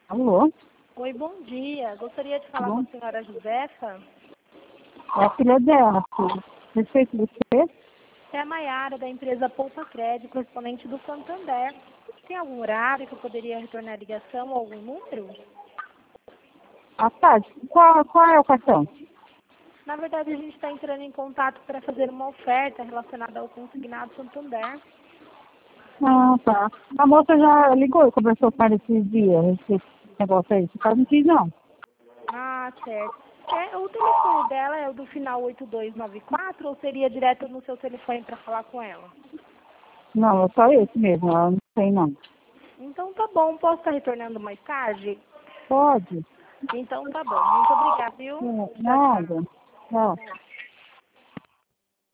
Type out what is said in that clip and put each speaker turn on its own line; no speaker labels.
Alô?
Oi, bom dia. Gostaria de falar com a senhora Josefa.
É a filha dela, filho. Respeito você?
É a Maiara, da empresa Poupa Crédito, correspondente do Santander. Tem algum horário que eu poderia retornar a ligação ou algum número?
À tarde. Qual é o cartão?
Na verdade, a gente está entrando em contato para fazer uma oferta relacionada ao consignado Santander.
Ah, tá. A moça já ligou e conversou com ela esses dias, esse negócio aí. Você não quis, não.
Ah, certo. O telefone dela é o do final 8294 ou seria direto no seu telefone para falar com ela?
Não, é só esse mesmo. Ela não tem, não.
Então tá bom, posso estar retornando mais tarde?
Pode.
Então tá bom. Muito obrigada, viu? Tchau, tchau.
Nada. Tchau.